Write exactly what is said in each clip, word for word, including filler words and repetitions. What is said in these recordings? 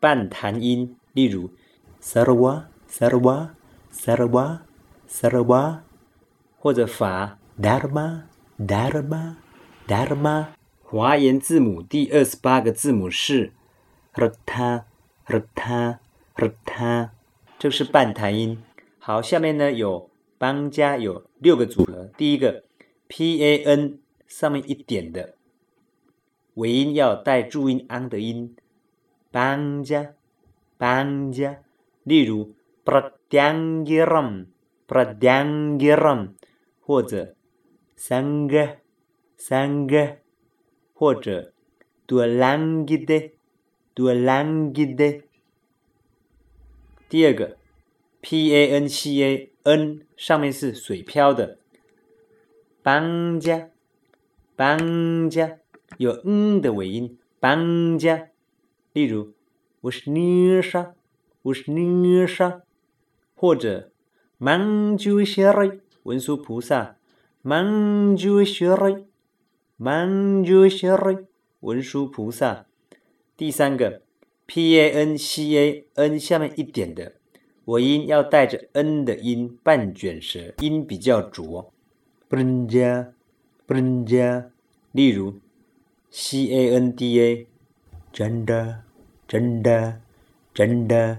半弹音，例如 sarwa sarwa sarwa sarwa， 或者法 dharma dharma dharma。 华言字母第二十八个字母是 rta rta rta， 这是半弹音。好，下面呢有邦加有六个组合。第一个 pan 上面一点的尾音要带注音 ang 的音，邦加邦加，例如 pradyangiram pradyangiram， 或者 sangha sangha， 或者 dualangide dualangide。 第二个 panca n 上面是水漂的，邦加邦加有嗯的尾音，邦加，例如 ushnisha ushnisha， 或者 manjushri 文殊菩萨 manjushri manjushri 文殊菩萨。第三个 panca n 下面一点的尾音要带着 n 的音，半卷舌，音比较浊 branja branja， 例如 canda janda janda janda，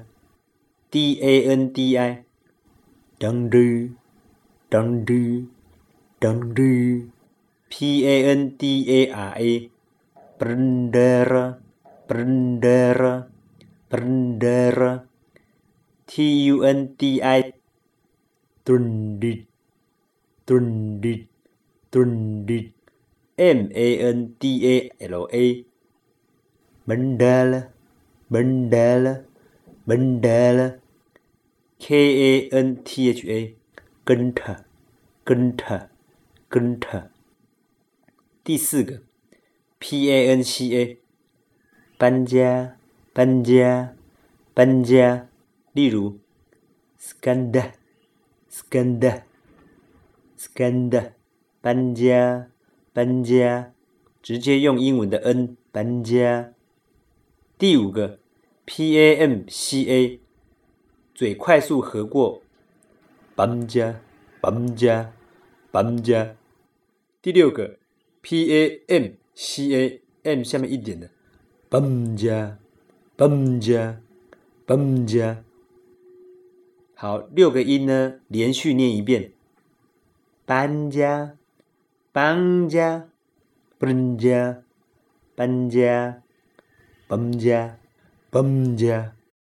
dandi dangdu dangdu dangdu， pandara brandara brandara brandara， tundi tundi tundi tundi， mandala mandala mandala mandala， kantha ganta ganta ganta。 第四个 panca 搬家搬家搬家，例如 skanda skanda skanda， 搬家搬家，直接用英文的 n 搬家。第五个 pamca 嘴快速合过 bamja bamja bamja。 第六个 pamca m 下面一点的 bamja bamja bamja。 好，六个音呢连续念一遍，搬家搬家搬家搬家搬家搬家。